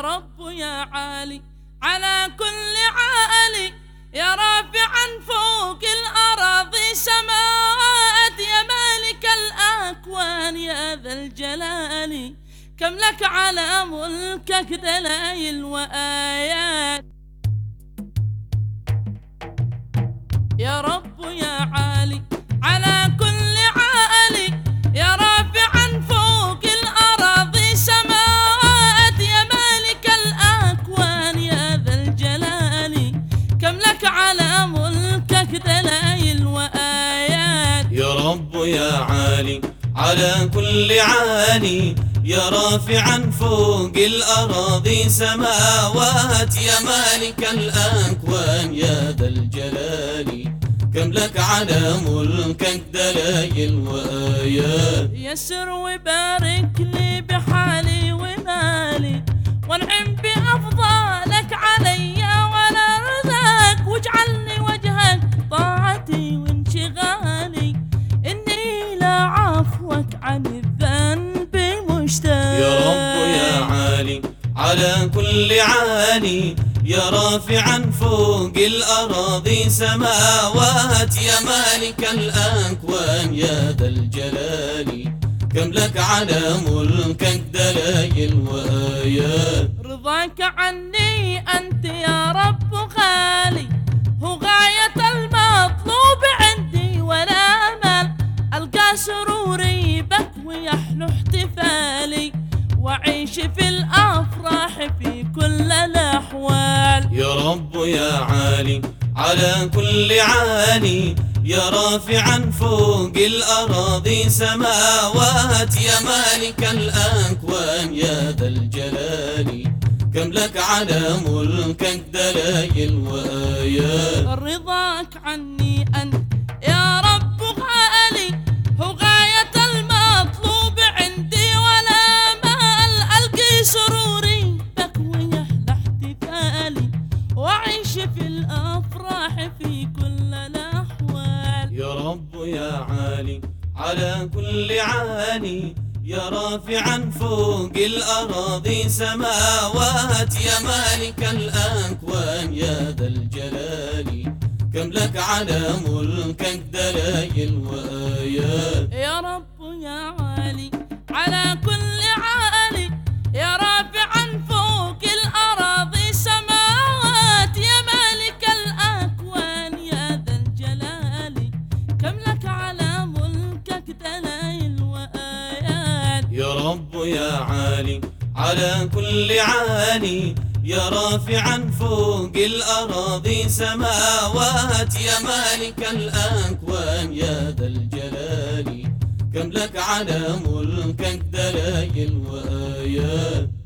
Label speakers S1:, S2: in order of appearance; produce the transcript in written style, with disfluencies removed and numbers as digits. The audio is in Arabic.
S1: رب يا عالي على كل عالي، يا رافعا فوق الأراضي سماوات، يا مالك الأكوان يا ذا الجلال، كم لك على ملكك دلائل وآيات. يا رب يا عالي على كل عالي، يا رافعا فوق الأراضي سماوات، يا مالك الأكوان يا ذا الجلال، كم لك على ملكك دلائل وآيات.
S2: يا رب يا عالي على كل عالي، يا رافعا فوق الأراضي سماوات، يا مالك الأكوان يا ذا الجلال، كم لك على ملكك دلائل وآيات.
S1: يسر وبارك لي بحالي ومالي، وانعم بأفضالك علي ولا رزاق، واجعلني وجهك طاعتي وانشغالي، إني لا عفوك عن الذنب مشتاق.
S2: يا رب يا عالي على كل عالي، يا رافعا فوق الأراضي سماوات، يا مالك الأكوان يا ذا الجلال، كم لك على ملكك دلائل وآيات.
S1: رضاك عني أنت يا رب غالي، هو غاية المطلوب عندي ولا مال، ألقى سروري بك ويحلو احتفالي، وأعيش في الأفراح في كل الأحوال.
S2: يا رب يا عالي على كل عالي، يا رافعا فوق الأراضي سماوات، يا مالك الأكوان يا ذا الجلال، كم لك على ملكك دلائل وآيات.
S1: رضاك عني أنت يا رب غالي، هو غاية المطلوب عندي ولا مال، ألقي سروري بك ويحلى احتفالي، وأعيش في الأفراح في كل الأحوال.
S2: يا رب يا عالي على كل عالي، يا رافعا فوق الأراضي سماوات، يا مالك الأكوان يا ذا الجلال، كم لك على ملكك دلائل وآيات.
S1: يا رب يا عالي على كل عالي، يا رافعا فوق الأراضي سماوات، يا مالك الأكوان يا ذا الجلال، كم لك على ملكك دلائل وآيات.
S2: يا رب يا عالي على كل عالي، يا رافعا فوق الأراضي سماوات، يا مالك الأكوان يا ذا الجلال، كم لك على ملكك دلائل وآيات.